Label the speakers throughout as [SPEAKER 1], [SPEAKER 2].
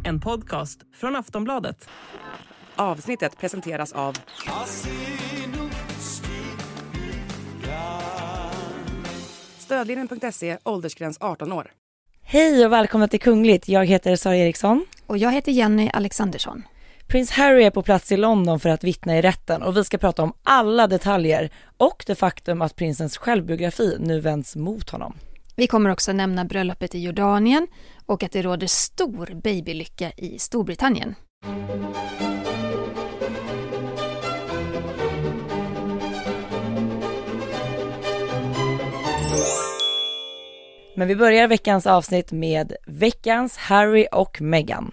[SPEAKER 1] en podcast från Aftonbladet.
[SPEAKER 2] Avsnittet presenteras av Stödlinjen.se, åldersgräns 18 år.
[SPEAKER 3] Hej och välkomna till Kungligt. Jag heter Sara Eriksson.
[SPEAKER 4] Och jag heter Jenny Alexandersson.
[SPEAKER 3] Prins Harry är på plats i London för att vittna i rätten och vi ska prata om alla detaljer och det faktum att prinsens självbiografi nu vänds mot honom.
[SPEAKER 4] Vi kommer också nämna bröllopet i Jordanien och att det råder stor babylycka i Storbritannien.
[SPEAKER 3] Men vi börjar veckans avsnitt med veckans Harry och Meghan.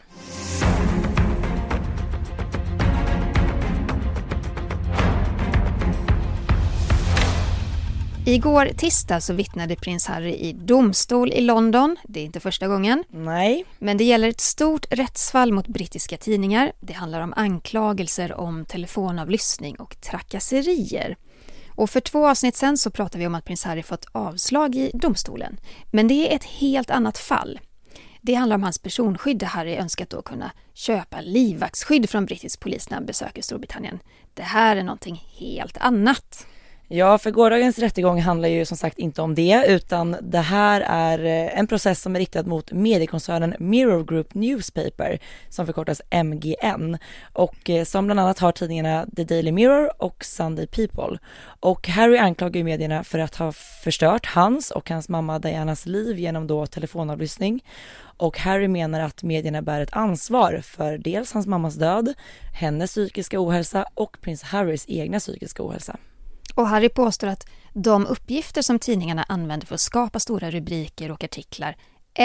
[SPEAKER 4] Igår tisdag så vittnade prins Harry i domstol i London. Det är inte första gången.
[SPEAKER 3] Nej.
[SPEAKER 4] Men det gäller ett stort rättsfall mot brittiska tidningar. Det handlar om anklagelser om telefonavlyssning och trakasserier. Och för 2 avsnitt sen så pratade vi om att prins Harry fått avslag i domstolen. Men det är ett helt annat fall. Det handlar om hans personskydd där Harry önskat då kunna köpa livvaktsskydd från brittisk polis när han besöker Storbritannien. Det här är någonting helt annat.
[SPEAKER 3] Ja, för gårdagens rättegång handlar ju som sagt inte om det utan det här är en process som är riktad mot mediekoncernen Mirror Group Newspaper som förkortas MGN och som bland annat har tidningarna The Daily Mirror och Sunday People. Och Harry anklagar ju medierna för att ha förstört hans och hans mamma Dianas liv genom då telefonavlyssning. Och Harry menar att medierna bär ett ansvar för dels hans mammas död, hennes psykiska ohälsa och prins Harrys egna psykiska ohälsa.
[SPEAKER 4] Och Harry påstår att de uppgifter som tidningarna använder för att skapa stora rubriker och artiklar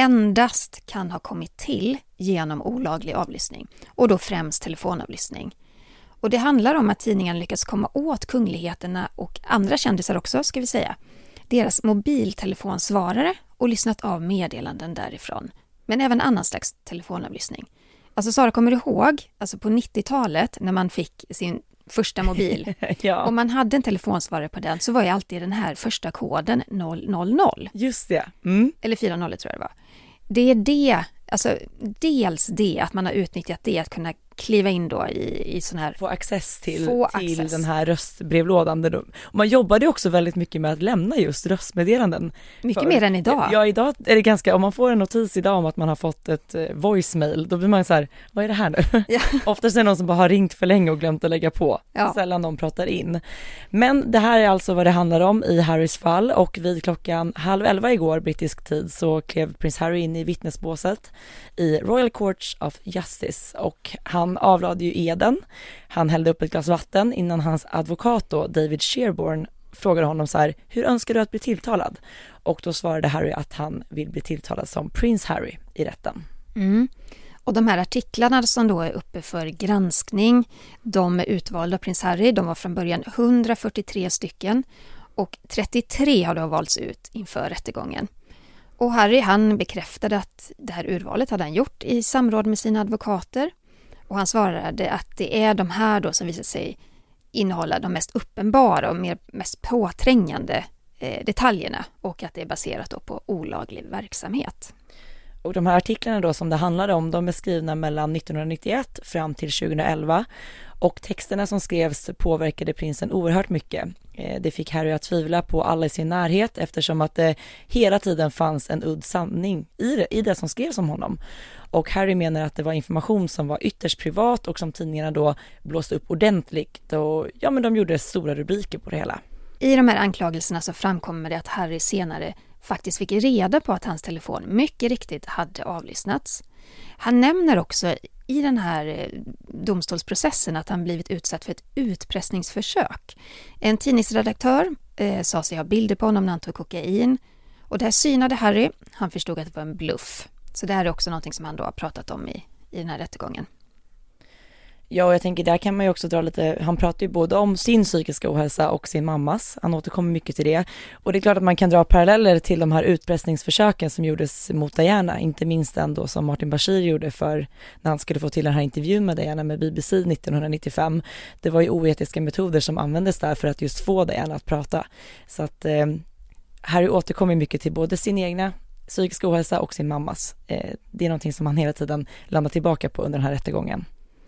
[SPEAKER 4] endast kan ha kommit till genom olaglig avlyssning och då främst telefonavlyssning. Och det handlar om att tidningarna lyckas komma åt kungligheterna och andra kändisar också ska vi säga, deras mobiltelefonsvarare och lyssnat av meddelanden därifrån. Men även annan slags telefonavlyssning. Alltså Sara, kommer du ihåg alltså på 90-talet när man fick sin första mobil.
[SPEAKER 3] Ja.
[SPEAKER 4] Om man hade en telefonsvarare på den så var ju alltid den här första koden 000.
[SPEAKER 3] Just det.
[SPEAKER 4] Eller 40 tror jag det var. Det är det, alltså dels det att man har utnyttjat det att kunna kliva in då i sån här...
[SPEAKER 3] Få access till
[SPEAKER 4] access.
[SPEAKER 3] Den här röstbrevlådan. Och man jobbade också väldigt mycket med att lämna just röstmeddelanden.
[SPEAKER 4] Mycket mer än idag.
[SPEAKER 3] Ja, idag är det ganska, om man får en notis idag om att man har fått ett voicemail, då blir man så här, vad är det här nu? Ja. Oftast är det någon som bara har ringt för länge och glömt att lägga på. Ja. Sällan någon pratar in. Men det här är alltså vad det handlar om i Harrys fall och vid 10:30 igår brittisk tid så klev prins Harry in i vittnesbåset i Royal Courts of Justice och han avlade ju eden. Han hällde upp ett glas vatten innan hans advokat då, David Sherborne frågade honom så här, hur önskar du att bli tilltalad? Och då svarade Harry att han vill bli tilltalad som prins Harry i rätten.
[SPEAKER 4] Och de här artiklarna som då är uppe för granskning, de är utvalda av prins Harry. De var från början 143 stycken och 33 har då valts ut inför rättegången. Och Harry han bekräftade att det här urvalet hade han gjort i samråd med sina advokater. Och han svarade att det är de här då som visar sig innehålla de mest uppenbara och mest påträngande detaljerna och att det är baserat då på olaglig verksamhet.
[SPEAKER 3] Och de här artiklarna då som det handlade om, de är skrivna mellan 1991 fram till 2011 och texterna som skrevs påverkade prinsen oerhört mycket. Det fick Harry att tvivla på alla i sin närhet eftersom att det hela tiden fanns en udd sanning i det som skrevs om honom. Och Harry menar att det var information som var ytterst privat och som tidningarna då blåste upp ordentligt och ja, men de gjorde stora rubriker på det hela.
[SPEAKER 4] I de här anklagelserna så framkommer det att Harry senare faktiskt fick reda på att hans telefon mycket riktigt hade avlyssnats. Han nämner också i den här domstolsprocessen att han blivit utsatt för ett utpressningsförsök. En tidningsredaktör sa sig ha bilder på honom när han tog kokain och det här synade Harry. Han förstod att det var en bluff. Så det här är också någonting som han då har pratat om i den här rättegången.
[SPEAKER 3] Ja, och jag tänker där kan man ju också dra lite, han pratar ju både om sin psykiska ohälsa och sin mammas, han återkommer mycket till det. Och det är klart att man kan dra paralleller till de här utpressningsförsöken som gjordes mot Diana, inte minst den då som Martin Bashir gjorde för när han skulle få till den här intervjun med Diana med BBC 1995. Det var ju oetiska metoder som användes där för att just få Diana att prata. Så att Harry återkommer mycket till både sin egna psykisk ohälsa och sin mammas. Det är någonting som han hela tiden landar tillbaka på under den här rättegången.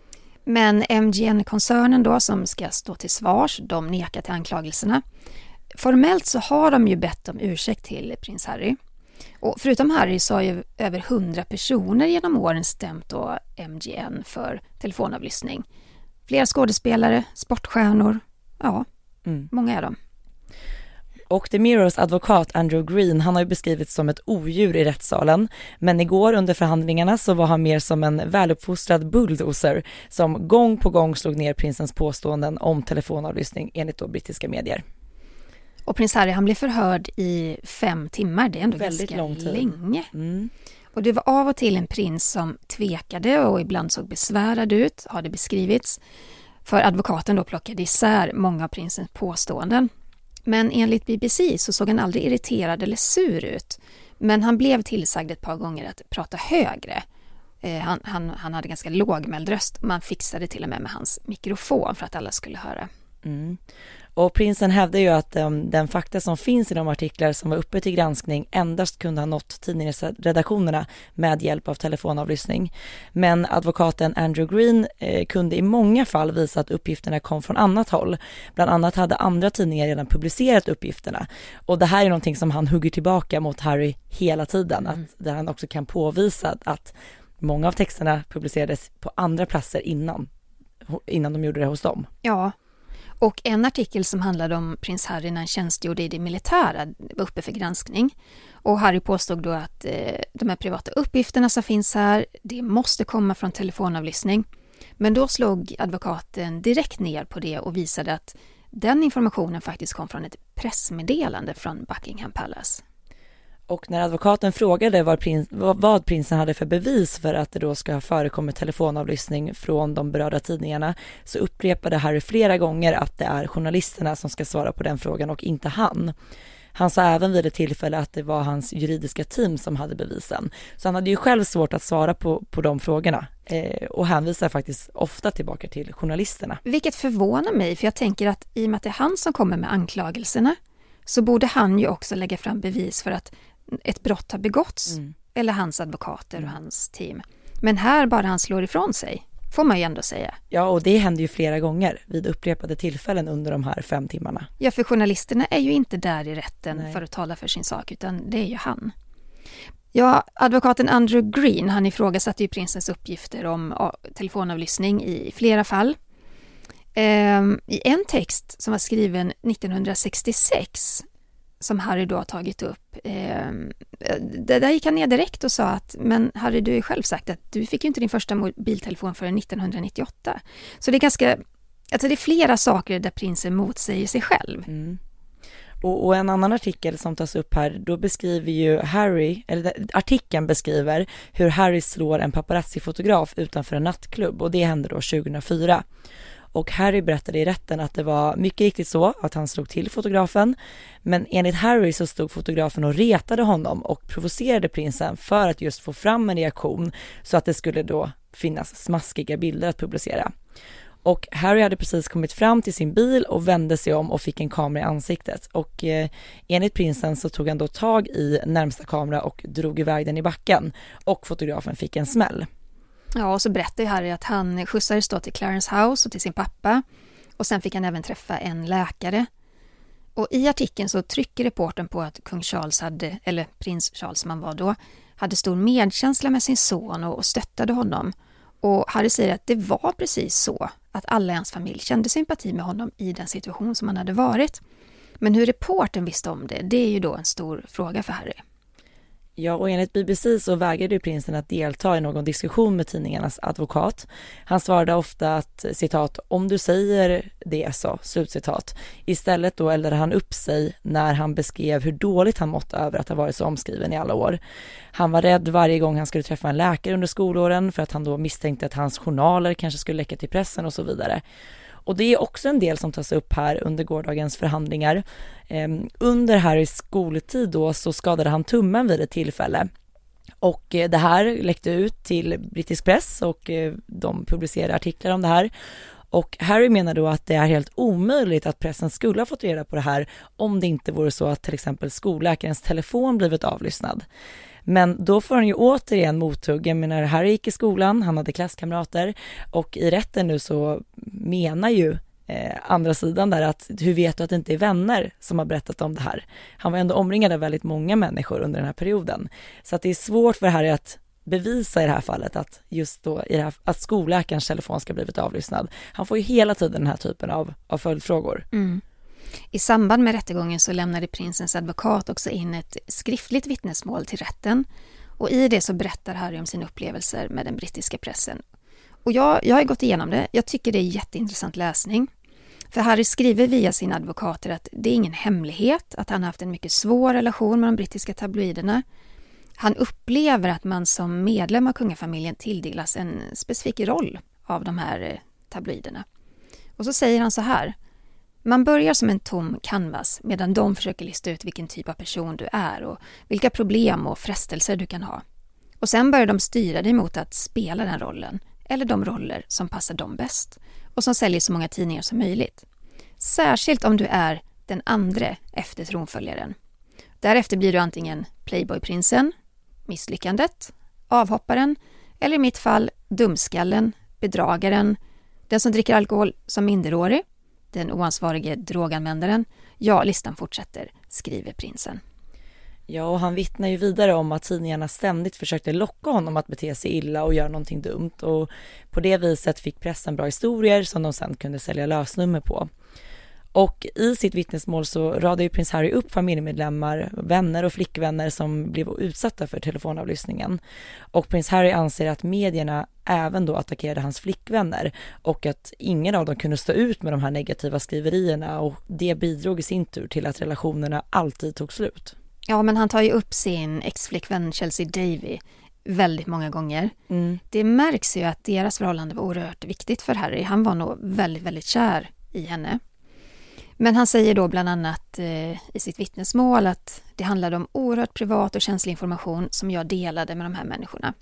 [SPEAKER 4] Men MGM-koncernen då som ska stå till svars, de nekar till anklagelserna. Formellt så har de ju bett om ursäkt till prins Harry. Och förutom Harry så har ju över 100 personer genom åren stämt då MGM för telefonavlyssning. Flera skådespelare, sportstjärnor, många är de.
[SPEAKER 3] Och The Mirrors advokat Andrew Green, han har ju beskrivits som ett odjur i rättssalen. Men igår under förhandlingarna så var han mer som en väluppfostrad bulldozer som gång på gång slog ner prinsens påståenden om telefonavlyssning enligt då brittiska medier.
[SPEAKER 4] Och prins Harry han blev förhörd i 5 timmar, det är ändå
[SPEAKER 3] väldigt
[SPEAKER 4] ganska
[SPEAKER 3] lång tid.
[SPEAKER 4] Länge.
[SPEAKER 3] Mm.
[SPEAKER 4] Och det var av och till en prins som tvekade och ibland såg besvärad ut, har det beskrivits. För advokaten då plockade isär många av prinsens påståenden. Men enligt BBC så såg han aldrig irriterad eller sur ut. Men han blev tillsagd ett par gånger att prata högre. Han hade ganska lågmäld röst. Man fixade till och med hans mikrofon för att alla skulle höra.
[SPEAKER 3] Mm. Och prinsen hävdade ju att den fakta som finns i de artiklar som var uppe till granskning endast kunde ha nått tidningsredaktionerna med hjälp av telefonavlyssning. Men advokaten Andrew Green kunde i många fall visa att uppgifterna kom från annat håll. Bland annat hade andra tidningar redan publicerat uppgifterna. Och det här är någonting som han hugger tillbaka mot Harry hela tiden. Där han också kan påvisa att många av texterna publicerades på andra platser innan de gjorde det hos dem.
[SPEAKER 4] Ja. Och en artikel som handlade om prins Harry när han tjänstgjorde i det militära var uppe för granskning. Och Harry påstod då att de här privata uppgifterna som finns här, det måste komma från telefonavlyssning. Men då slog advokaten direkt ner på det och visade att den informationen faktiskt kom från ett pressmeddelande från Buckingham Palace.
[SPEAKER 3] Och när advokaten frågade vad prinsen hade för bevis för att det då ska ha förekommit telefonavlyssning från de berörda tidningarna, så upprepade Harry flera gånger att det är journalisterna som ska svara på den frågan och inte han. Han sa även vid ett tillfälle att det var hans juridiska team som hade bevisen. Så han hade ju själv svårt att svara på de frågorna och hänvisar faktiskt ofta tillbaka till journalisterna.
[SPEAKER 4] Vilket förvånar mig, för jag tänker att i och med att det är han som kommer med anklagelserna så borde han ju också lägga fram bevis för att ett brott har begåtts, eller hans advokater och hans team. Men här bara han slår ifrån sig, får man ju ändå säga.
[SPEAKER 3] Ja, och det händer ju flera gånger vid upprepade tillfällen under de här 5 timmarna.
[SPEAKER 4] Ja, för journalisterna är ju inte där i rätten för att tala för sin sak, utan det är ju han. Ja, advokaten Andrew Green, han ifrågasatte ju prinsens uppgifter om telefonavlyssning i flera fall. I en text som var skriven 1966 som Harry då har tagit upp, där gick han ner direkt och sa att men Harry, du har ju själv sagt att du fick ju inte din första mobiltelefon förrän 1998. Så det är ganska, alltså det är flera saker där prinsen motsäger sig själv.
[SPEAKER 3] Mm. Och en annan artikel som tas upp här, då beskriver ju Harry, eller artikeln beskriver hur Harry slår en paparazzi-fotograf utanför en nattklubb, och det hände då 2004. Och Harry berättade i rätten att det var mycket riktigt så att han slog till fotografen. Men enligt Harry så stod fotografen och retade honom och provocerade prinsen för att just få fram en reaktion så att det skulle då finnas smaskiga bilder att publicera. Och Harry hade precis kommit fram till sin bil och vände sig om och fick en kamera i ansiktet. Och enligt prinsen så tog han då tag i närmsta kamera och drog iväg den i backen. Och fotografen fick en smäll.
[SPEAKER 4] Ja, och så berättade Harry att han skjutsades då till Clarence House och till sin pappa. Och sen fick han även träffa en läkare. Och i artikeln så trycker reportern på att kung Charles hade, eller prins Charles som han var då, hade stor medkänsla med sin son och stöttade honom. Och Harry säger att det var precis så att alla i hans familj kände sympati med honom i den situation som han hade varit. Men hur reportern visste om det, det är ju då en stor fråga för Harry.
[SPEAKER 3] Ja, och enligt BBC så vägrade ju prinsen att delta i någon diskussion med tidningarnas advokat. Han svarade ofta att, citat, om du säger det så, slutcitat. Istället då eldade han upp sig när han beskrev hur dåligt han mått över att ha varit så omskriven i alla år. Han var rädd varje gång han skulle träffa en läkare under skolåren för att han då misstänkte att hans journaler kanske skulle läcka till pressen och så vidare. Och det är också en del som tas upp här under gårdagens förhandlingar. Under Harrys skoltid då så skadade han tummen vid ett tillfälle. Och det här läckte ut till brittisk press och de publicerade artiklar om det här. Och Harry menar då att det är helt omöjligt att pressen skulle ha fått reda på det här om det inte vore så att till exempel skolläkarens telefon blivit avlyssnad. Men då får han ju återigen mothugg. Jag menar, Harry gick i skolan, han hade klasskamrater och i rätten nu så menar ju andra sidan där att hur vet du att det inte är vänner som har berättat om det här? Han var ändå omringad av väldigt många människor under den här perioden. Så att det är svårt för Harry att bevisa i det här fallet att just då i det här, att skolläkarens telefon ska blivit avlyssnad. Han får ju hela tiden den här typen av följdfrågor.
[SPEAKER 4] Mm. I samband med rättegången så lämnade prinsens advokat också in ett skriftligt vittnesmål till rätten. Och i det så berättar Harry om sina upplevelser med den brittiska pressen. Och jag har gått igenom det. Jag tycker det är jätteintressant läsning. För Harry skriver via sina advokater att det är ingen hemlighet att han haft en mycket svår relation med de brittiska tabloiderna. Han upplever att man som medlem av kungafamiljen tilldelas en specifik roll av de här tabloiderna. Och så säger han så här: man börjar som en tom canvas medan de försöker lista ut vilken typ av person du är och vilka problem och frestelser du kan ha. Och sen börjar de styra dig mot att spela den rollen eller de roller som passar dem bäst och som säljer så många tidningar som möjligt. Särskilt om du är den andra efter tronföljaren. Därefter blir du antingen playboyprinsen, misslyckandet, avhopparen eller i mitt fall dumskallen, bedragaren, den som dricker alkohol som minderårig, den oansvarige droganvändaren. Ja, listan fortsätter, skriver prinsen.
[SPEAKER 3] Ja, och han vittnar ju vidare om att tidningarna ständigt försökte locka honom att bete sig illa och göra någonting dumt. Och på det viset fick pressen bra historier som de sen kunde sälja lösnummer på. Och i sitt vittnesmål så radade ju prins Harry upp familjemedlemmar, vänner och flickvänner som blev utsatta för telefonavlyssningen. Och prins Harry anser att medierna även då attackerade hans flickvänner och att ingen av dem kunde stå ut med de här negativa skriverierna, och det bidrog i sin tur till att relationerna alltid tog slut.
[SPEAKER 4] Ja, men han tar ju upp sin ex-flickvän Chelsea Davy väldigt många gånger. Det märks ju att deras förhållande var oerhört viktigt för Harry. Han var nog väldigt, väldigt kär i henne. Men han säger då bland annat i sitt vittnesmål att det handlade om oerhört privat och känslig information som jag delade med de här människorna.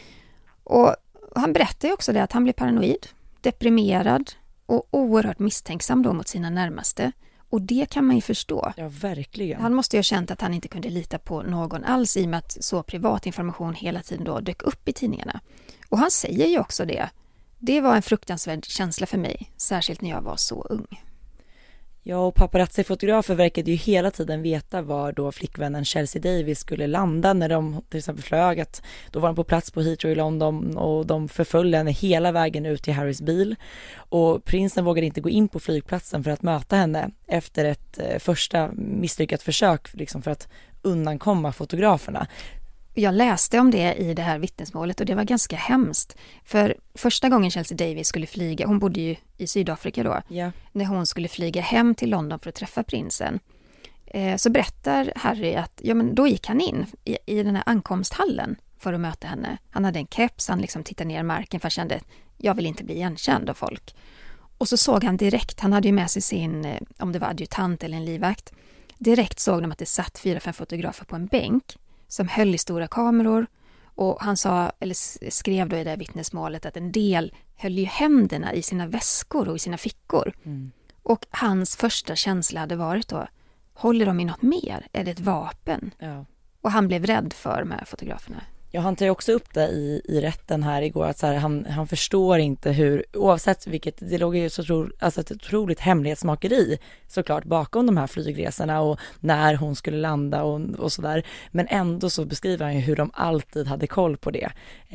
[SPEAKER 4] Och han berättar ju också det att han blev paranoid, deprimerad och oerhört misstänksam då mot sina närmaste. Och det kan man ju förstå.
[SPEAKER 3] Ja, verkligen.
[SPEAKER 4] Han måste ju ha känt att han inte kunde lita på någon alls i och med att så privat information hela tiden då dök upp i tidningarna. Och han säger ju också det. Det var en fruktansvärd känsla för mig, särskilt när jag var så ung.
[SPEAKER 3] Ja, och paparazzi-fotografer verkade ju hela tiden veta var då flickvännen Chelsea Davis skulle landa när de till exempel flög. Att då var de på plats på Heathrow i London och de förföljde henne hela vägen ut till Harrys bil. Och prinsen vågade inte gå in på flygplatsen för att möta henne efter ett första misslyckat försök liksom för att undankomma fotograferna.
[SPEAKER 4] Jag läste om det i det här vittnesmålet och det var ganska hemskt. För första gången Chelsea Davis skulle flyga, hon bodde ju i Sydafrika då, när hon skulle flyga hem till London för att träffa prinsen, så berättar Harry att men då gick han in i den här ankomsthallen för att möta henne. Han hade en keps, han liksom tittade ner i marken för han kände jag vill inte bli igenkänd av folk. Och så såg han direkt, han hade ju med sig sin, om det var adjutant eller en livvakt, direkt såg de att det satt 4-5 fotografer på en bänk som höll i stora kameror, och han sa, eller skrev då i det här vittnesmålet att en del höll ju händerna i sina väskor och i sina fickor. Och hans första känsla hade varit då, håller de i något mer? Är det ett vapen?
[SPEAKER 3] Ja.
[SPEAKER 4] Och han blev rädd för de här fotograferna.
[SPEAKER 3] Ja, han tar ju också upp det i rätten här igår att så här, han förstår inte hur, oavsett vilket, det låg ju så ett otroligt hemlighetsmakeri såklart bakom de här flygresorna och när hon skulle landa och sådär, men ändå så beskriver han ju hur de alltid hade koll på det.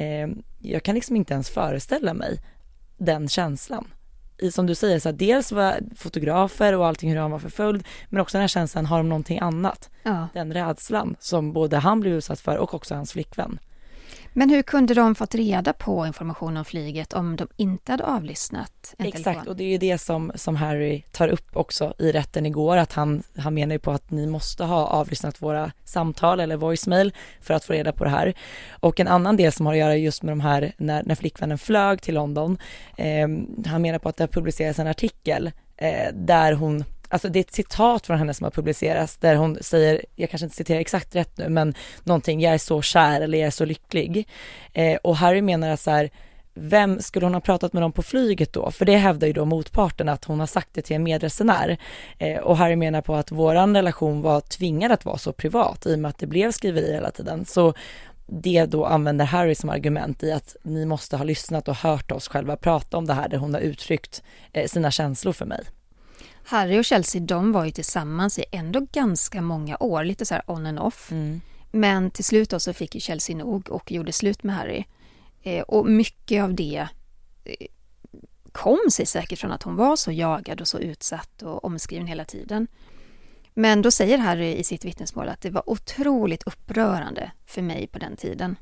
[SPEAKER 3] Jag kan liksom inte ens föreställa mig den känslan. Som du säger, så här, dels var fotografer och allting hur han var förföljd, men också den här känslan, har de någonting annat? Ja. Den rädslan som både han blev utsatt för och också hans flickvän.
[SPEAKER 4] Men hur kunde de fått reda på information om flyget om de inte hade avlyssnat en
[SPEAKER 3] Exakt,
[SPEAKER 4] telefon?
[SPEAKER 3] och det är ju det som Harry tar upp också i rätten igår, att han menar ju på att ni måste ha avlyssnat våra samtal eller voicemail för att få reda på det här. Och en annan del som har att göra just med de här, när flickvännen flög till London, han menar på att det har publicerats en artikel där hon, alltså det är ett citat från henne som har publicerats där hon säger, jag kanske inte citerar exakt rätt nu, men någonting, jag är så kär eller jag är så lycklig. Och Harry menar att så här, vem skulle hon ha pratat med dem på flyget då? För det hävdar ju då motparten att hon har sagt det till en medresenär. Och Harry menar på att våran relation var tvingad att vara så privat i och med att det blev skriveri hela tiden. Så det då använder Harry som argument i att ni måste ha lyssnat och hört oss själva prata om det här där hon har uttryckt sina känslor för mig.
[SPEAKER 4] Harry och Chelsea, de var ju tillsammans i ändå ganska många år, lite så här on and off. Men till slut då så fick ju Chelsea nog och gjorde slut med Harry. Och mycket av det kom sig säkert från att hon var så jagad och så utsatt och omskriven hela tiden. Men då säger Harry i sitt vittnesmål att det var otroligt upprörande för mig på den tiden.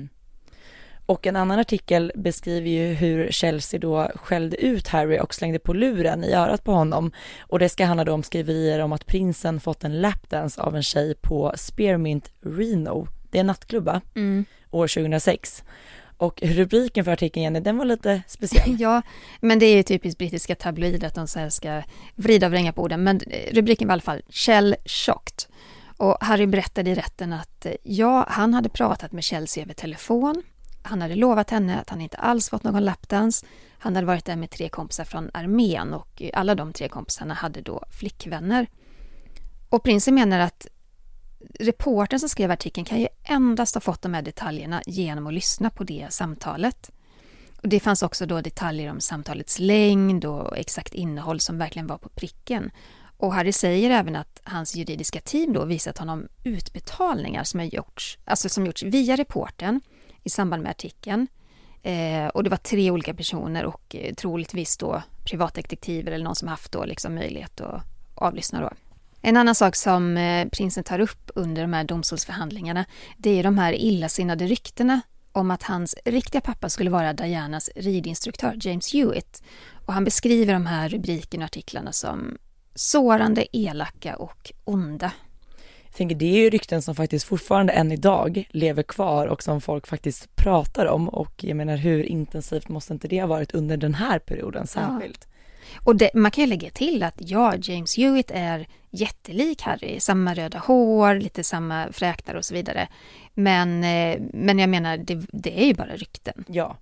[SPEAKER 3] Och en annan artikel beskriver ju hur Chelsea då skällde ut Harry och slängde på luren i örat på honom. Och det ska handla då om skriverier om att prinsen fått en lapdance av en tjej på Spearmint Reno. Det är en nattklubb, år 2006. Och rubriken för artikeln, Jenny, den var lite speciell.
[SPEAKER 4] Ja, men det är ju typiskt brittiska tabloider att de så här ska vrida och vränga på orden. Men rubriken var i alla fall Shell Shocked. Och Harry berättade i rätten att han hade pratat med Chelsea över telefon. Han hade lovat henne att han inte alls fått någon lapdance. Han hade varit där med 3 kompisar från armén och alla de 3 kompisarna hade då flickvänner. Och prinsen menar att reportern som skrev artikeln kan ju endast ha fått de här detaljerna genom att lyssna på det samtalet. Och det fanns också då detaljer om samtalets längd och exakt innehåll som verkligen var på pricken. Och Harry säger även att hans juridiska team då visat honom utbetalningar som gjorts via reportern i samband med artikeln. Och det var 3 olika personer och troligtvis då privatdetektiver eller någon som haft då liksom möjlighet att avlyssna då. En annan sak som prinsen tar upp under de här domstolsförhandlingarna, det är de här illasinnade ryktena om att hans riktiga pappa skulle vara Dianas ridinstruktör James Hewitt. Och han beskriver de här rubrikerna och artiklarna som sårande, elaka och onda.
[SPEAKER 3] Jag tänker, det är ju rykten som faktiskt fortfarande än idag lever kvar och som folk faktiskt pratar om. Och jag menar, hur intensivt måste inte det ha varit under den här perioden särskilt?
[SPEAKER 4] Ja. Och man kan ju lägga till att James Hewitt är jättelik Harry. Samma röda hår, lite samma fräknar och så vidare. Men jag menar, det är ju bara rykten.
[SPEAKER 3] Ja,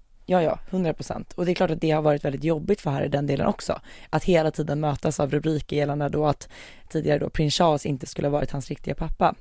[SPEAKER 3] 100%. Och det är klart att det har varit väldigt jobbigt för Harry den delen också. Att hela tiden mötas av rubriker gällande då att tidigare då prins Charles inte skulle ha varit hans riktiga pappa.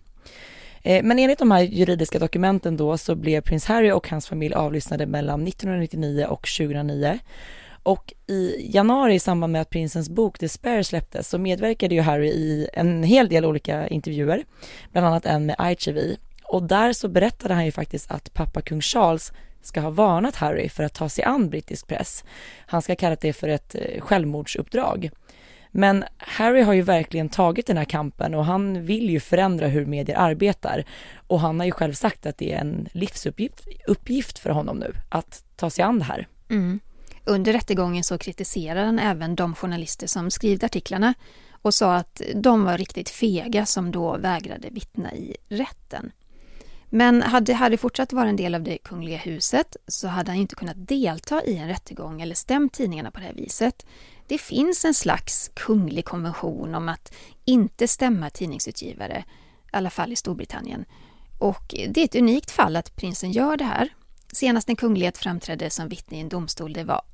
[SPEAKER 3] Men enligt de här juridiska dokumenten då så blev prins Harry och hans familj avlyssnade mellan 1999 och 2009. Och i januari i samband med att prinsens bok Despair släpptes så medverkade ju Harry i en hel del olika intervjuer. Bland annat en med ITV. Och där så berättade han ju faktiskt att pappa kung Charles ska ha varnat Harry för att ta sig an brittisk press. Han ska kalla det för ett självmordsuppdrag. Men Harry har ju verkligen tagit den här kampen och han vill ju förändra hur medier arbetar. Och han har ju själv sagt att det är en livsuppgift för honom nu att ta sig an det här.
[SPEAKER 4] Under rättegången så kritiserar han även de journalister som skrivit artiklarna och sa att de var riktigt fega som då vägrade vittna i rätten. Men hade Harry fortsatt vara en del av det kungliga huset så hade han inte kunnat delta i en rättegång eller stämt tidningarna på det här viset. Det finns en slags kunglig konvention om att inte stämma tidningsutgivare, i alla fall i Storbritannien. Och det är ett unikt fall att prinsen gör det här. Senast en kunglighet framträdde som vittne i en domstol, det var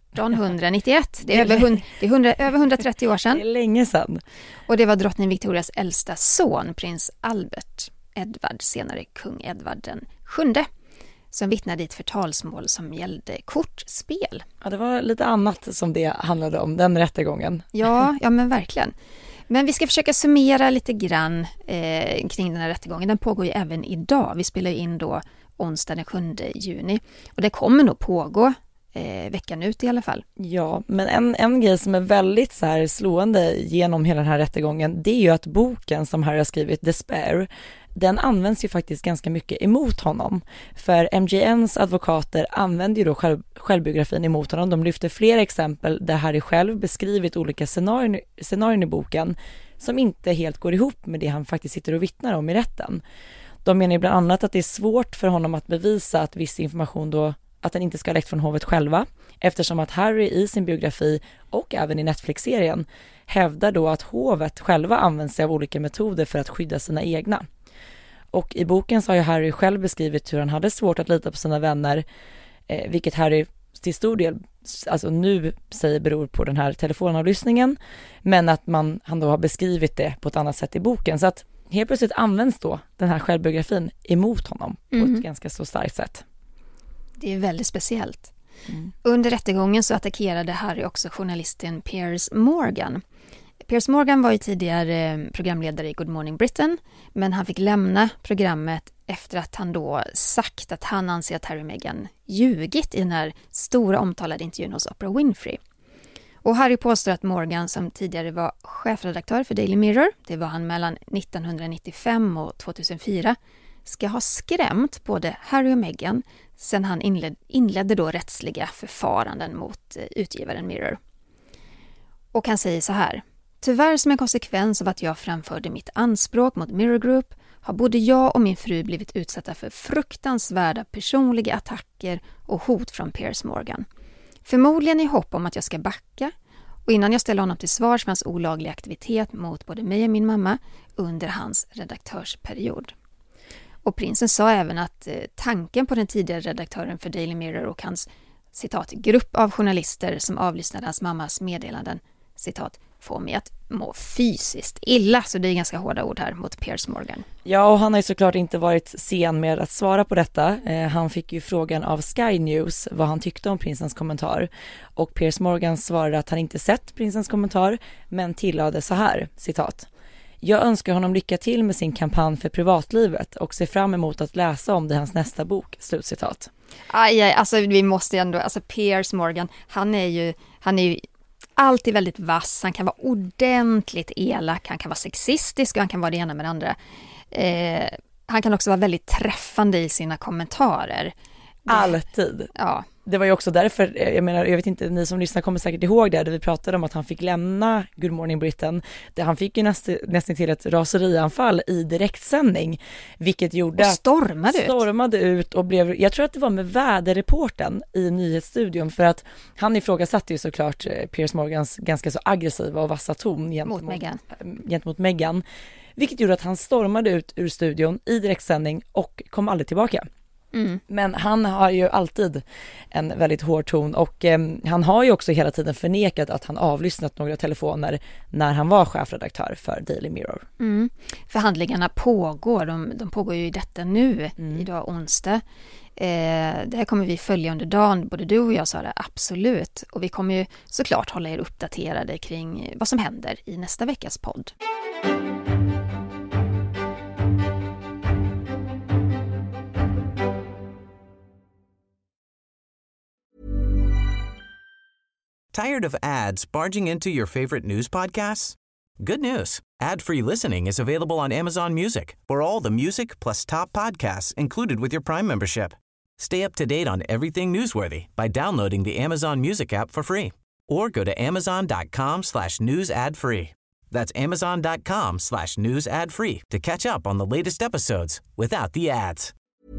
[SPEAKER 4] 1891. Det är över 130 år sedan.
[SPEAKER 3] Det är länge sedan.
[SPEAKER 4] Och det var drottning Victorias äldsta son, prins Albert Edward, senare kung Edward den 7, som vittnade i ett förtalsmål som gällde kortspel.
[SPEAKER 3] Ja, det var lite annat som det handlade om, den rättegången.
[SPEAKER 4] Ja men verkligen. Men vi ska försöka summera lite grann kring den här rättegången. Den pågår ju även idag. Vi spelar ju in då onsdag den 7 juni. Och det kommer nog pågå veckan ut i alla fall.
[SPEAKER 3] Ja, men en grej som är väldigt så här slående genom hela den här rättegången, det är ju att boken som Harry har skrivit, Despair, den används ju faktiskt ganska mycket emot honom. För MGNs advokater använder ju då självbiografin emot honom. De lyfter flera exempel där Harry själv beskrivit olika scenarion i boken som inte helt går ihop med det han faktiskt sitter och vittnar om i rätten. De menar ju bland annat att det är svårt för honom att bevisa att viss information då, att den inte ska ha läckt från hovet själva, eftersom att Harry i sin biografi och även i Netflix-serien hävdar då att hovet själva använder sig av olika metoder för att skydda sina egna. Och i boken så har ju Harry själv beskrivit hur han hade svårt att lita på sina vänner, vilket Harry till stor del, alltså nu säger beror på den här telefonavlyssningen, men att han då har beskrivit det på ett annat sätt i boken. Så att helt plötsligt används då den här självbiografin emot honom på ett ganska så starkt sätt.
[SPEAKER 4] Det är väldigt speciellt. Under rättegången så attackerade Harry också journalisten Piers Morgan. Piers Morgan var ju tidigare programledare i Good Morning Britain, men han fick lämna programmet efter att han då sagt att han anser att Harry och Meghan ljugit i den här stora omtalade intervjun hos Oprah Winfrey. Och Harry påstår att Morgan, som tidigare var chefredaktör för Daily Mirror, det var han mellan 1995 och 2004, ska ha skrämt både Harry och Meghan sedan han inledde då rättsliga förfaranden mot utgivaren Mirror. Och han säger så här: tyvärr som en konsekvens av att jag framförde mitt anspråk mot Mirror Group har både jag och min fru blivit utsatta för fruktansvärda personliga attacker och hot från Piers Morgan. Förmodligen i hopp om att jag ska backa, och innan jag ställer honom till svars för hans olagliga aktivitet mot både mig och min mamma under hans redaktörsperiod. Och prinsen sa även att tanken på den tidigare redaktören för Daily Mirror och hans, citat, grupp av journalister som avlyssnade hans mammas meddelanden, citat, får mig att må fysiskt illa. Så det är ganska hårda ord här mot Piers Morgan.
[SPEAKER 3] Ja, och han har ju såklart inte varit sen med att svara på detta. Han fick ju frågan av Sky News vad han tyckte om prinsens kommentar. Och Piers Morgan svarade att han inte sett prinsens kommentar, men tillade så här, citat: jag önskar honom lycka till med sin kampanj för privatlivet och ser fram emot att läsa om det i hans nästa bok, slutcitat.
[SPEAKER 4] Aj, alltså vi måste ändå, alltså Piers Morgan, han är ju alltid väldigt vass, han kan vara ordentligt elak, han kan vara sexistisk och han kan vara det ena med det andra. Han kan också vara väldigt träffande i sina kommentarer.
[SPEAKER 3] Alltid.
[SPEAKER 4] Ja.
[SPEAKER 3] Det var ju också därför, jag vet inte, ni som lyssnar kommer säkert ihåg det, där vi pratade om att han fick lämna Good Morning Britain. Han fick ju nästan till ett raserianfall i direktsändning, vilket gjorde
[SPEAKER 4] och stormade
[SPEAKER 3] ut och blev, jag tror att det var med väderreporten i nyhetsstudion, för att han ifrågasatte ju såklart Piers Morgans ganska så aggressiva och vassa ton gentemot Meghan, vilket gjorde att han stormade ut ur studion i direktsändning och kom aldrig tillbaka. Men han har ju alltid en väldigt hård ton, och han har ju också hela tiden förnekat att han avlyssnat några telefoner när han var chefredaktör för Daily Mirror.
[SPEAKER 4] Förhandlingarna pågår, de pågår ju i detta nu, idag onsdag. Det här kommer vi följa under dagen, både du och jag, Sara, absolut. Och vi kommer ju såklart hålla er uppdaterade kring vad som händer i nästa veckas podd.
[SPEAKER 5] Tired of ads barging into your favorite news podcasts? Good news. Ad-free listening is available on Amazon Music for all the music plus top podcasts included with your Prime membership. Stay up to date on everything newsworthy by downloading the Amazon Music app for free or go to amazon.com/news ad free. That's amazon.com/news ad free to catch up on the latest episodes without the ads.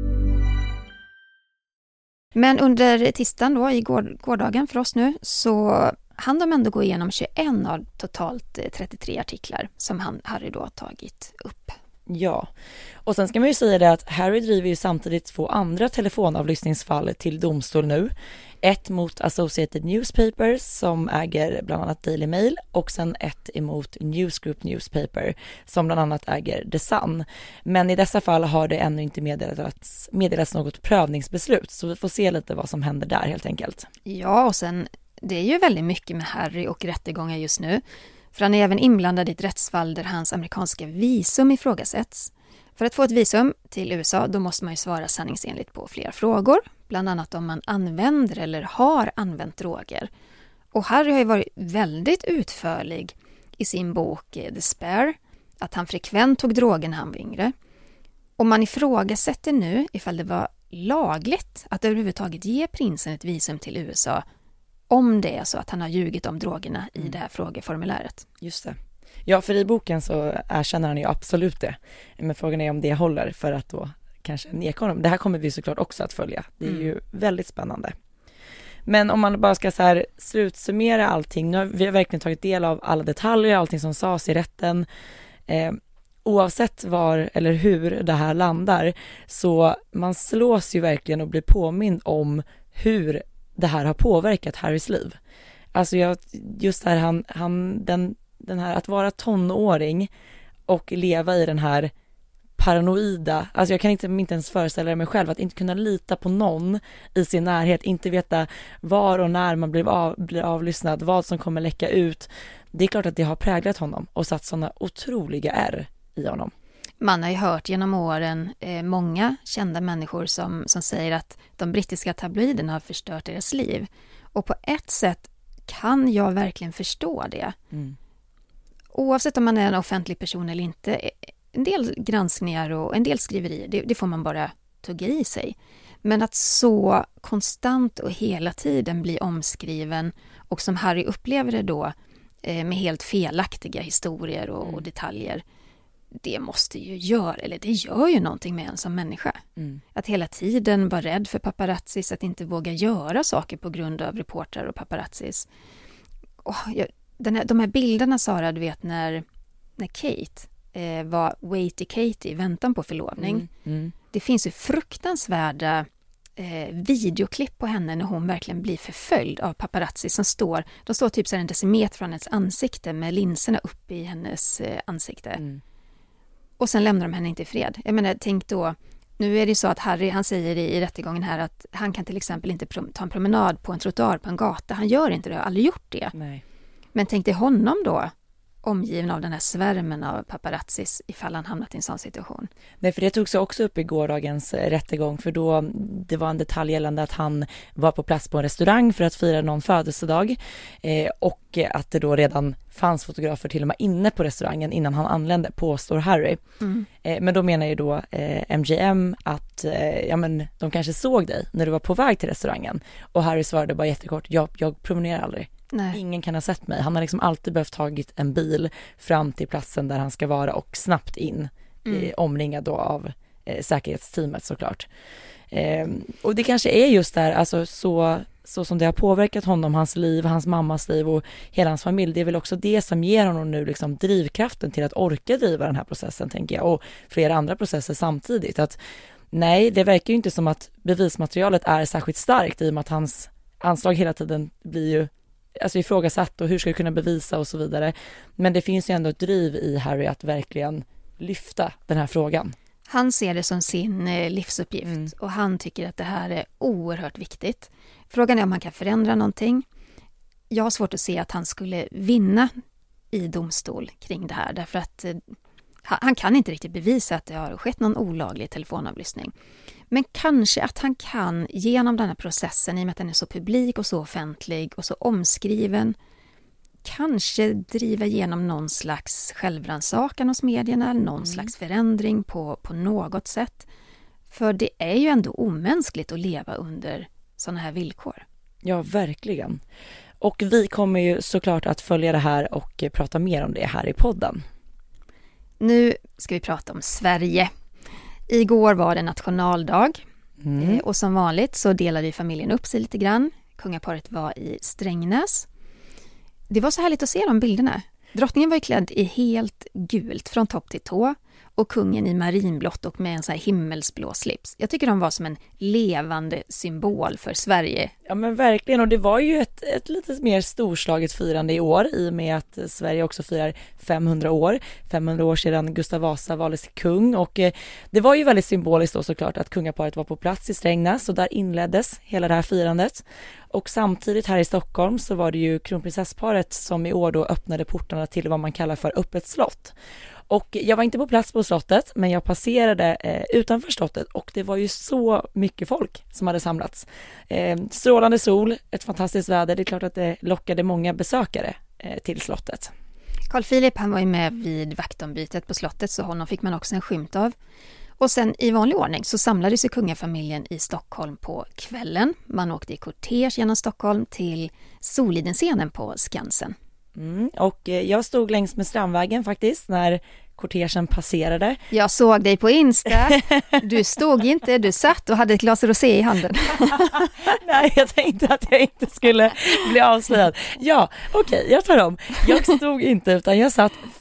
[SPEAKER 4] Men under tisdagen då, i gårdagen för oss nu, så hann de ändå gå igenom 21 av totalt 33 artiklar som Harry då har tagit upp.
[SPEAKER 3] Ja, och sen ska man ju säga det att Harry driver ju samtidigt 2 andra telefonavlyssningsfall till domstol nu. Ett mot Associated Newspapers som äger bland annat Daily Mail, och sen ett emot News Group Newspaper som bland annat äger The Sun. Men i dessa fall har det ännu inte meddelats något prövningsbeslut, så vi får se lite vad som händer där helt enkelt.
[SPEAKER 4] Ja, och sen det är ju väldigt mycket med Harry och rättegångar just nu. För han är även inblandad i ett rättsfall där hans amerikanska visum ifrågasätts. För att få ett visum till USA då måste man ju svara sanningsenligt på flera frågor. Bland annat om man använder eller har använt droger. Och Harry har ju varit väldigt utförlig i sin bok The Spare. Att han frekvent tog droger när han var yngre. Och man ifrågasätter nu ifall det var lagligt att överhuvudtaget ge prinsen ett visum till USA, om det är så att han har ljugit om drogerna i det här frågeformuläret.
[SPEAKER 3] Just det. Ja, för i boken så erkänner han ju absolut det. Men frågan är om det håller för att då kanske neka honom. Det här kommer vi såklart också att följa. Det är ju väldigt spännande. Men om man bara ska så här slutsummera allting. Nu har vi verkligen tagit del av alla detaljer, allting som sades i rätten. Oavsett var eller hur det här landar, så man slås ju verkligen och blir påmind om hur det här har påverkat Harrys liv. Alltså just där den här att vara tonåring och leva i den här paranoida, alltså jag kan inte ens föreställa mig själv att inte kunna lita på någon i sin närhet, inte veta var och när man blir avlyssnad, vad som kommer läcka ut. Det är klart att det har präglat honom och satt sådana otroliga ärr i honom.
[SPEAKER 4] Man har ju hört genom åren många kända människor som säger att de brittiska tabloiderna har förstört deras liv. Och på ett sätt kan jag verkligen förstå det. Mm. Oavsett om man är en offentlig person eller inte, en del granskningar och en del skriverier, det får man bara tugga i sig. Men att så konstant och hela tiden bli omskriven och som Harry upplever det då med helt felaktiga historier och detaljer, det måste ju göra, eller det gör ju någonting med en som människa. Mm. Att hela tiden vara rädd för paparazzis, att inte våga göra saker på grund av reportrar och paparazzis. De här bilderna, Sara, du vet när Kate var waiting Kate i väntan på förlovning. Det finns ju fruktansvärda videoklipp på henne när hon verkligen blir förföljd av paparazzi som de står typ så en decimeter från hennes ansikte med linserna uppe i hennes ansikte. Och sen lämnar de henne inte i fred. Jag menar, tänk då, nu är det så att Harry, han säger i rättegången här att han kan till exempel inte ta en promenad på en trottoar på en gata. Han gör inte det, har aldrig gjort det. Nej. Men tänk dig honom då, omgiven av den här svärmen av paparazzis ifall han hamnat i en sån situation. Nej, för det togs också upp i gårdagens rättegång, för då det var en detalj gällande att han var på plats på en restaurang för att fira någon födelsedag och att det då redan fanns fotografer till och med inne på restaurangen innan han anlände, påstår Harry. Men då menar ju då MGM att de kanske såg dig när du var på väg till restaurangen, och Harry svarade bara jättekort, jag promenerar aldrig. Nej. Ingen kan ha sett mig. Han har liksom alltid behövt tagit en bil fram till platsen där han ska vara och snabbt in, omringad då av säkerhetsteamet såklart. Och det kanske är just där, alltså så som det har påverkat honom, hans liv, hans mammas liv och hela hans familj. Det är väl också det som ger honom nu liksom drivkraften till att orka driva den här processen, tänker jag, och flera andra processer samtidigt. Att nej, det verkar ju inte som att bevismaterialet är särskilt starkt i och med att hans anslag hela tiden blir ju ifrågasatt och hur ska du kunna bevisa och så vidare. Men det finns ju ändå ett driv i Harry att verkligen lyfta den här frågan. Han ser det som sin livsuppgift och han tycker att det här är oerhört viktigt. Frågan är om han kan förändra någonting. Jag har svårt att se att han skulle vinna i domstol kring det här, därför att han kan inte riktigt bevisa att det har skett någon olaglig telefonavlyssning. Men kanske att han kan genom den här processen, i och med att den är så publik och så offentlig och så omskriven, kanske driva igenom någon slags självrannsakan hos medierna, någon slags förändring på något sätt. För det är ju ändå omänskligt att leva under sådana här villkor. Ja, verkligen. Och vi kommer ju såklart att följa det här och prata mer om det här i podden. Nu ska vi prata om Sverige. Igår var det nationaldag och som vanligt så delade familjen upp sig lite grann. Kungaparet var i Strängnäs. Det var så härligt att se de bilderna. Drottningen var klädd i helt gult från topp till tå och kungen i marinblått och med en så här himmelsblå slips. Jag tycker de var som en levande symbol för Sverige. Ja, men verkligen, och det var ju ett lite mer storslaget firande i år i och med att Sverige också firar 500 år. 500 år sedan Gustav Vasa valdes till kung, och det var ju väldigt symboliskt då såklart att kungaparet var på plats i Strängnäs, och där inleddes hela det här firandet. Och samtidigt här i Stockholm så var det ju kronprinsessparet som i år då öppnade portarna till vad man kallar för öppet slott. Och jag var inte på plats på slottet, men jag passerade utanför slottet och det var ju så mycket folk som hade samlats. Strålande sol, ett fantastiskt väder, det är klart att det lockade många besökare till slottet. Carl Philip, han var ju med vid vaktombytet på slottet, så honom fick man också en skymt av. Och sen i vanlig ordning så samlades ju kungafamiljen i Stockholm på kvällen. Man åkte i kortege genom Stockholm till Solidenscenen på Skansen. Och jag stod längs med Strandvägen faktiskt när kortegen passerade. Jag såg dig på Insta. Du stod inte, du satt och hade ett glas rosé i handen. Nej, jag tänkte att jag inte skulle bli avslöjad. Ja, okej, jag tar om. Jag stod inte, utan jag satt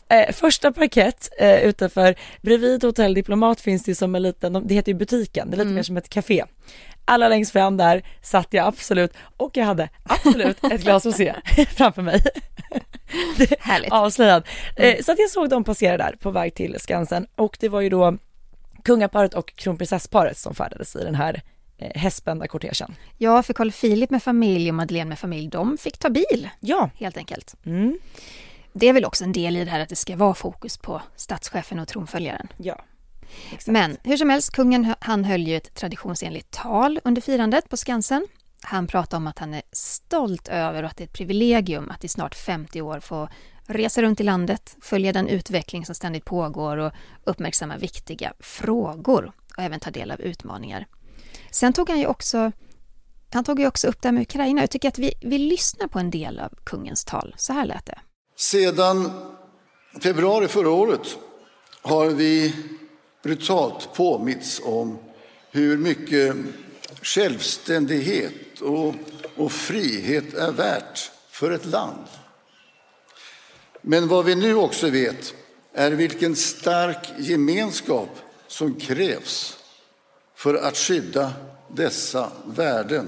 [SPEAKER 3] första parkett utanför, bredvid Hotell Diplomat finns det som en liten, det heter ju butiken, det är lite mer som ett café. Alla längst fram där satt jag absolut, och jag hade absolut ett glas rosé framför mig.
[SPEAKER 4] Härligt.
[SPEAKER 3] Avslöjad. Så att jag såg dem passera där på väg till Skansen, och det var ju då kungaparet och kronprinsessparet som färdades i den här hästspända kortegen.
[SPEAKER 4] Ja, för Carl Philip med familj och Madeleine med familj, de fick ta bil.
[SPEAKER 3] Ja.
[SPEAKER 4] Helt enkelt.
[SPEAKER 3] Mm.
[SPEAKER 4] Det är väl också en del i det här att det ska vara fokus på statschefen och tronföljaren.
[SPEAKER 3] Ja. Exakt.
[SPEAKER 4] Men hur som helst, kungen han höll ju ett traditionsenligt tal under firandet på Skansen. Han pratade om att han är stolt över och att det är ett privilegium att i snart 50 år få resa runt i landet, följa den utveckling som ständigt pågår och uppmärksamma viktiga frågor och även ta del av utmaningar. Sen tog han ju också upp det här med Ukraina. Jag tycker att vi lyssnar på en del av kungens tal. Så här lät det.
[SPEAKER 6] Sedan februari förra året har vi brutalt påmitts om hur mycket självständighet och frihet är värt för ett land. Men vad vi nu också vet är vilken stark gemenskap som krävs för att skydda dessa värden.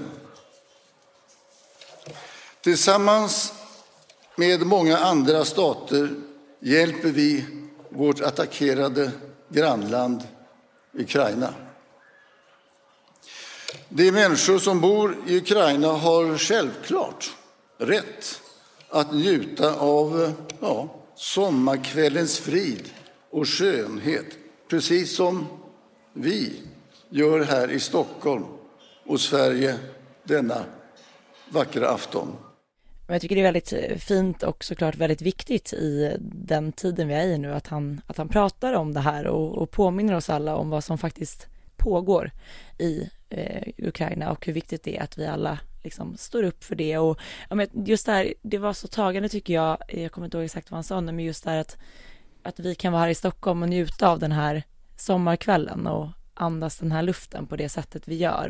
[SPEAKER 6] Tillsammans med många andra stater hjälper vi vårt attackerade grannland Ukraina. De människor som bor i Ukraina har självklart rätt att njuta av sommarkvällens frid och skönhet, precis som vi gör här i Stockholm och Sverige denna vackra afton.
[SPEAKER 3] Jag tycker det är väldigt fint och såklart väldigt viktigt i den tiden vi är i nu att han pratar om det här och påminner oss alla om vad som faktiskt pågår i Ukraina och hur viktigt det är att vi alla liksom står upp för det. Och just där, det var så tagande tycker jag kommer inte ihåg exakt vad han sa, men just där att vi kan vara här i Stockholm och njuta av den här sommarkvällen och andas den här luften på det sättet vi gör.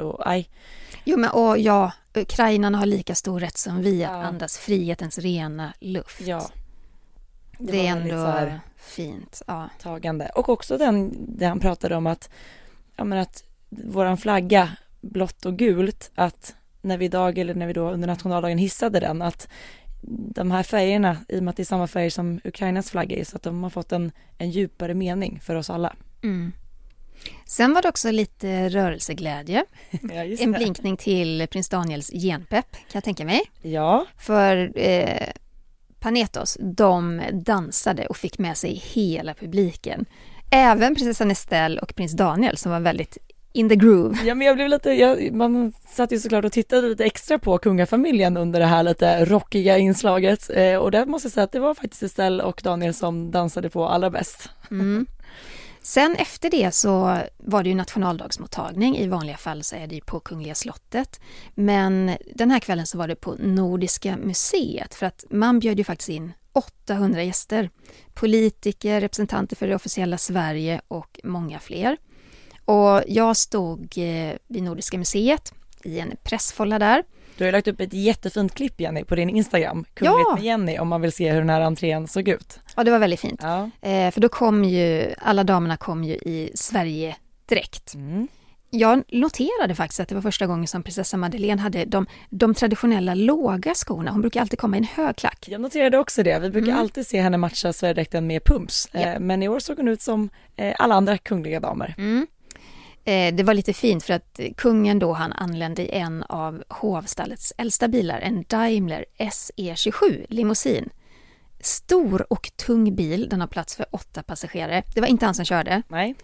[SPEAKER 4] Ukrainarna har lika stor rätt som vi att andas frihetens rena luft. Ja. Det är ändå fint. Ja.
[SPEAKER 3] Tagande. Och också det han pratade om att våran flagga blått och gult, att när vi då under nationaldagen hissade den, att de här färgerna, i och med att det är samma färger som Ukrainas flagga är, så att de har fått en djupare mening för oss alla.
[SPEAKER 4] Mm. Sen var det också lite rörelseglädje. Ja, en blinkning till prins Daniels genpepp, kan jag tänka mig.
[SPEAKER 3] Ja.
[SPEAKER 4] För Panetos, de dansade och fick med sig hela publiken. Även prinsessan Estelle och prins Daniel som var väldigt in the groove.
[SPEAKER 3] Ja, men jag blev man satt ju såklart och tittade lite extra på kungafamiljen under det här lite rockiga inslaget. Och där måste jag säga att det var faktiskt Estelle och Daniel som dansade på allra bäst.
[SPEAKER 4] Mm. Sen efter det så var det ju nationaldagsmottagning. I vanliga fall så är det ju på Kungliga slottet. Men den här kvällen så var det på Nordiska museet. För att man bjöd ju faktiskt in 800 gäster. Politiker, representanter för det officiella Sverige och många fler. Och jag stod vid Nordiska museet i en pressfolla där.
[SPEAKER 3] Du har lagt upp ett jättefint klipp, Jenny, på din Instagram. Kungligt med Jenny, om man vill se hur den här entrén såg ut.
[SPEAKER 4] Ja, det var väldigt fint.
[SPEAKER 3] Ja.
[SPEAKER 4] För då alla damerna kom ju i Sverige direkt. Mm. Jag noterade faktiskt att det var första gången som prinsessa Madeleine hade de traditionella låga skorna. Hon brukar alltid komma i en hög klack.
[SPEAKER 3] Jag noterade också det. Vi brukar alltid se henne matcha Sverigedräkten med pumps. Ja. Men i år såg hon ut som alla andra kungliga damer.
[SPEAKER 4] Mm. Det var lite fint för att kungen då han anlände i en av hovstallets äldsta bilar, en Daimler SE27 limousin. Stor och tung bil, den har plats för 8 passagerare. Det var inte han som körde.
[SPEAKER 3] Nej.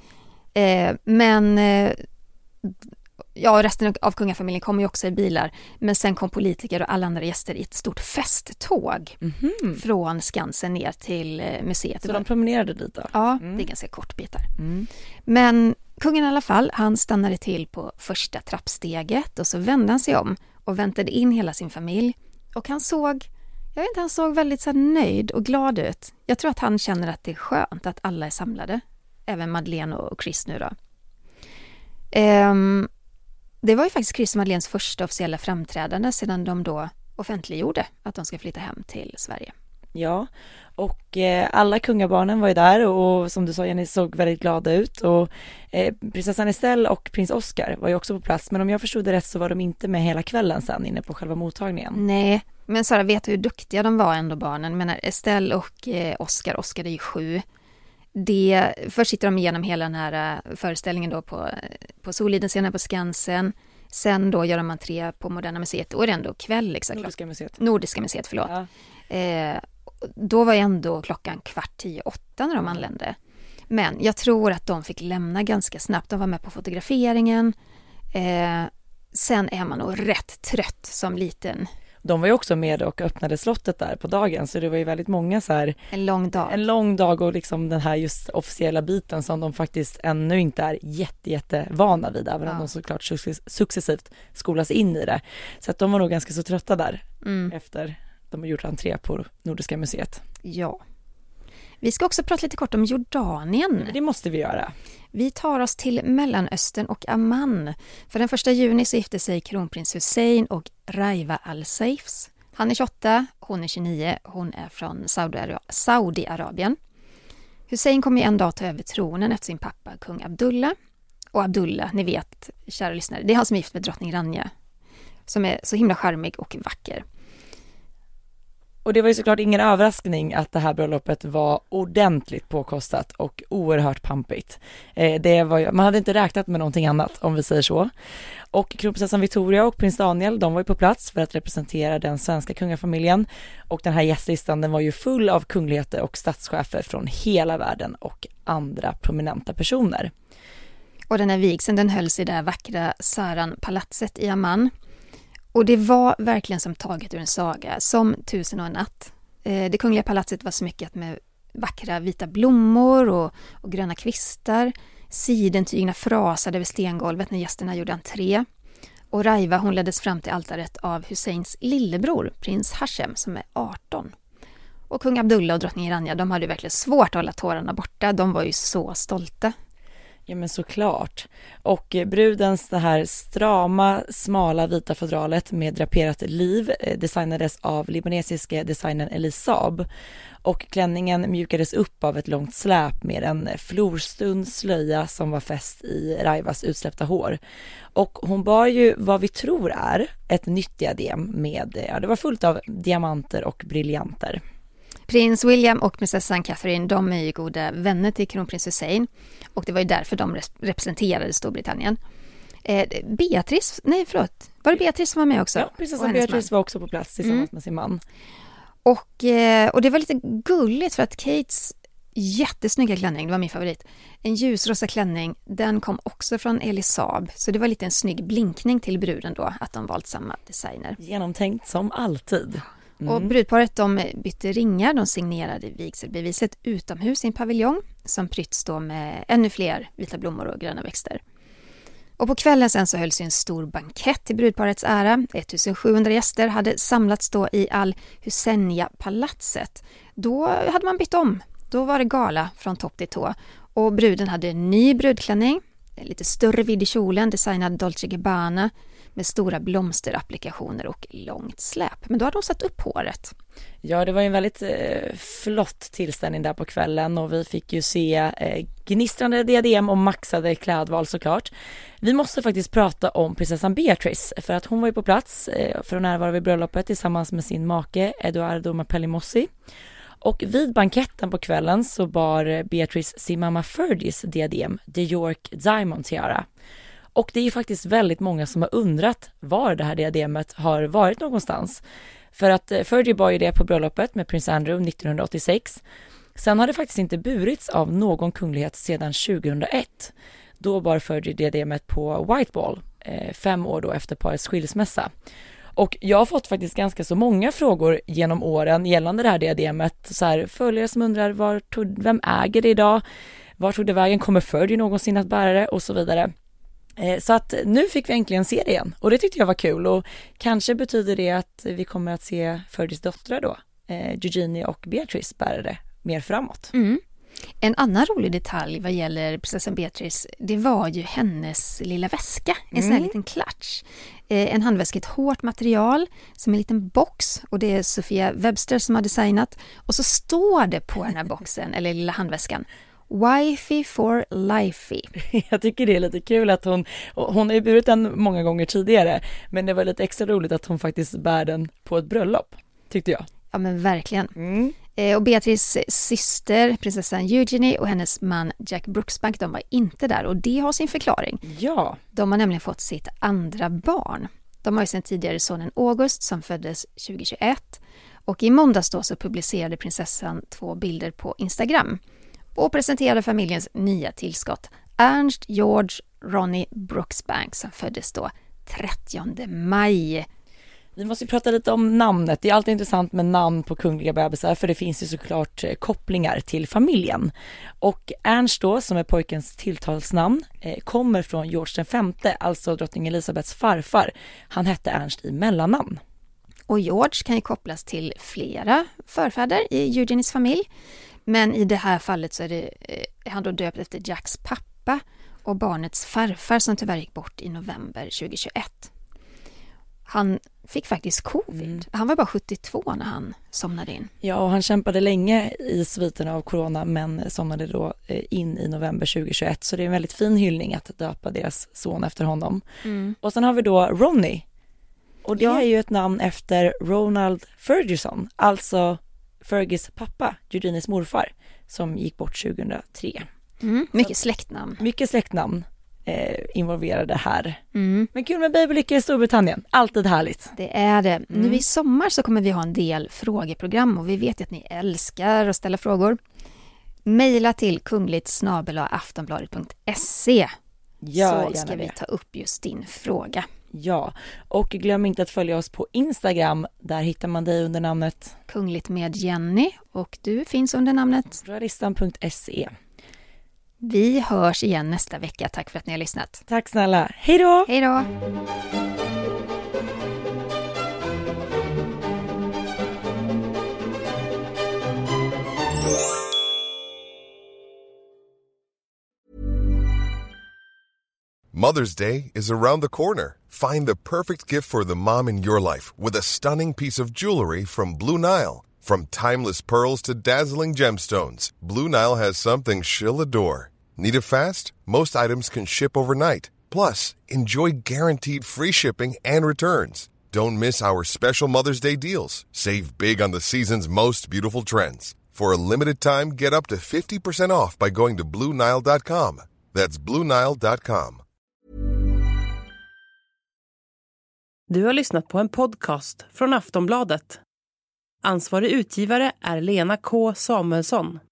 [SPEAKER 4] Resten av kungafamiljen kom ju också i bilar. Men sen kom politiker och alla andra gäster i ett stort festtåg från Skansen ner till museet.
[SPEAKER 3] Så de promenerade dit då?
[SPEAKER 4] Ja, det är ganska kort bitar. Mm. Men kungen i alla fall, han stannade till på första trappsteget och så vände han sig om och väntade in hela sin familj. Och han såg väldigt så nöjd och glad ut. Jag tror att han känner att det är skönt att alla är samlade. Även Madeleine och Chris nu då. Det var ju faktiskt Chris och Madeleines första officiella framträdande sedan de då offentliggjorde att de ska flytta hem till Sverige.
[SPEAKER 3] Ja, och alla kungabarnen var ju där och som du sa Jenny såg väldigt glada ut och prinsessan Estelle och prins Oscar var ju också på plats, men om jag förstod det rätt så var de inte med hela kvällen sen inne på själva mottagningen.
[SPEAKER 4] Nej, men Sara vet hur duktiga de var ändå barnen, men Estelle och Oscar är ju 7. Först sitter de igenom hela den här föreställningen då på Soliden-scenen på Skansen. Sen då gör de entré på Moderna Museet. Då är det ändå kväll. Liksom, Nordiska museet, förlåt. Ja. Då var ändå klockan 7:45 när de anlände. Men jag tror att de fick lämna ganska snabbt. De var med på fotograferingen. Sen är man nog rätt trött som liten.
[SPEAKER 3] De var ju också med och öppnade slottet där på dagen, så det var ju väldigt många så här...
[SPEAKER 4] En lång dag
[SPEAKER 3] och liksom den här just officiella biten som de faktiskt ännu inte är jättevana vid, även om de såklart successivt skolas in i det. Så att de var nog ganska så trötta där efter de har gjort entré på Nordiska museet.
[SPEAKER 4] Ja. Vi ska också prata lite kort om Jordanien.
[SPEAKER 3] Det måste vi göra.
[SPEAKER 4] Vi tar oss till Mellanöstern och Amman. För den 1 juni så gifte sig kronprins Hussein och Raiva Al-Saifs. Han är 28, hon är 29, hon är från Saudiarabien. Hussein kommer en dag ta över tronen efter sin pappa, kung Abdullah. Och Abdullah, ni vet, kära lyssnare, det är han som är gift med drottning Rania. Som är så himla charmig och vacker.
[SPEAKER 3] Och det var ju såklart ingen överraskning att det här bröllopet var ordentligt påkostat och oerhört pampigt. Man hade inte räknat med någonting annat, om vi säger så. Och kronprinsessan Victoria och prins Daniel, de var ju på plats för att representera den svenska kungafamiljen. Och den här gästlistan, den var ju full av kungligheter och statschefer från hela världen och andra prominenta personer.
[SPEAKER 4] Och den här vigseln, den hölls i det här vackra Saran-palatset i Amman. Och det var verkligen som taget ur en saga, som 1000 och en natt. Det kungliga palatset var smyckat med vackra vita blommor och gröna kvistar. Sidentygna frasade över stengolvet när gästerna gjorde entré. Och Raiva, hon leddes fram till altaret av Husseins lillebror, prins Hashem, som är 18. Och kung Abdullah och drottning Rania, de hade verkligen svårt att hålla tårarna borta. De var ju så stolta.
[SPEAKER 3] Ja men såklart. Och brudens det här strama, smala vita fodralet med draperat liv designades av libanesiska designern Elisab. Och klänningen mjukades upp av ett långt släp med en florstund slöja som var fäst i Raivas utsläppta hår. Och hon bar ju vad vi tror är ett nytt diadem med, det var fullt av diamanter och briljanter.
[SPEAKER 4] Prins William och prinsessan Catherine, de är ju goda vänner till kronprins Hussein. Och det var ju därför de representerade Storbritannien. Var det Beatrice som var med också?
[SPEAKER 3] Ja, prinsessan Beatrice var också på plats tillsammans med sin man.
[SPEAKER 4] Och det var lite gulligt för att Kates jättesnygga klänning, det var min favorit. En ljusrosa klänning, den kom också från Elisab. Så det var lite en snygg blinkning till bruden då, att de valt samma designer.
[SPEAKER 3] Genomtänkt som alltid.
[SPEAKER 4] Och brudparet, de bytte ringar, de signerade vigselbeviset utomhus i en paviljong som prytts då med ännu fler vita blommor och gröna växter. Och på kvällen sen så hölls en stor bankett till brudparets ära. 1700 gäster hade samlats då i Al-Husseiniya-palatset. Då hade man bytt om. Då var det gala från topp till tå. Och bruden hade en ny brudklänning, lite större vidd i kjolen, designad Dolce & Gabbana med stora blomsterapplikationer och långt släp. Men då hade de satt upp håret.
[SPEAKER 3] Ja, det var ju en väldigt flott tillställning där på kvällen och vi fick ju se gnistrande diadem och maxade klädval såklart. Vi måste faktiskt prata om prinsessan Beatrice för att hon var ju på plats för att närvara vid bröllopet tillsammans med sin make Edoardo Mapelli-Mossi. Och vid banketten på kvällen så bar Beatrice sin mamma Ferdies diadem, The York Diamond Tiara. Och det är ju faktiskt väldigt många som har undrat var det här diademet har varit någonstans. För att Fergie bar ju det på bröllopet med prins Andrew 1986. Sen har det faktiskt inte burits av någon kunglighet sedan 2001. Då bar Fergie diademet på Whiteball, 5 år då efter parets skilsmässa. Och jag har fått faktiskt ganska så många frågor genom åren gällande det här diademet. Så här, följare som undrar vem äger det idag? Var tog det vägen? Kommer Fergie någonsin att bära det? Och så vidare. Så att nu fick vi äntligen se det igen och det tyckte jag var kul och kanske betyder det att vi kommer att se Ferdies döttrar då, Eugenie och Beatrice bära det mer framåt.
[SPEAKER 4] En annan rolig detalj vad gäller prinsessan Beatrice, det var ju hennes lilla väska, en sån här liten klatsch. En handväska, ett hårt material som en liten box, och det är Sofia Webster som har designat. Och så står det på den här boxen, eller lilla handväskan, Wifey for Lifey.
[SPEAKER 3] Jag tycker det är lite kul att hon har ju burit den många gånger tidigare, men det var lite extra roligt att hon faktiskt bär den på ett bröllop, tyckte jag.
[SPEAKER 4] Ja, men verkligen. Och Beatrice syster, prinsessan Eugenie, och hennes man Jack Brooksbank, de var inte där, och det har sin förklaring.
[SPEAKER 3] Ja.
[SPEAKER 4] De har nämligen fått sitt andra barn. De har ju sedan tidigare sonen August som föddes 2021, och i måndags då så publicerade prinsessan 2 bilder på Instagram och presenterade familjens nya tillskott, Ernst George Ronnie Brooksbank, som föddes då 30 maj.
[SPEAKER 3] Vi måste prata lite om namnet. Det är alltid intressant med namn på kungliga bebisar, för det finns ju såklart kopplingar till familjen. Och Ernst då, som är pojkens tilltalsnamn, kommer från George V, alltså drottning Elisabeths farfar. Han hette Ernst i mellannamn.
[SPEAKER 4] Och George kan ju kopplas till flera förfäder i Eugenies familj. Men i det här fallet så är han då döpt efter Jacks pappa och barnets farfar, som tyvärr gick bort i november 2021. Han fick faktiskt covid. Han var bara 72 när han somnade in.
[SPEAKER 3] Ja, och han kämpade länge i sviterna av corona, men somnade då in i november 2021. Så det är en väldigt fin hyllning att döpa deras son efter honom. Och sen har vi då Ronnie. Och det är ju ett namn efter Ronald Ferguson, alltså Fergus pappa, Eugenies morfar, som gick bort 2003.
[SPEAKER 4] Mycket släktnamn.
[SPEAKER 3] Mycket släktnamn involverade här. Men kul med babylyckor i Storbritannien. Alltid härligt.
[SPEAKER 4] Det är det. Nu i sommar så kommer vi ha en del frågeprogram, och vi vet ju att ni älskar att ställa frågor. Maila till kungligt@aftonbladet.se. Så ska vi ta upp just din fråga.
[SPEAKER 3] Ja, och glöm inte att följa oss på Instagram. Där hittar man dig under namnet
[SPEAKER 4] Kungligt med Jenny, och du finns under namnet
[SPEAKER 3] royalistan.se.
[SPEAKER 4] Vi hörs igen nästa vecka. Tack för att ni har lyssnat.
[SPEAKER 3] Tack snälla. Hej då!
[SPEAKER 4] Hej då!
[SPEAKER 7] Mother's Day is around the corner. Find the perfect gift for the mom in your life with a stunning piece of jewelry from Blue Nile. From timeless pearls to dazzling gemstones, Blue Nile has something she'll adore. Need it fast? Most items can ship overnight. Plus, enjoy guaranteed free shipping and returns. Don't miss our special Mother's Day deals. Save big on the season's most beautiful trends. For a limited time, get up to 50% off by going to BlueNile.com. That's BlueNile.com.
[SPEAKER 1] Du har lyssnat på en podcast från Aftonbladet. Ansvarig utgivare är Lena K. Samuelsson.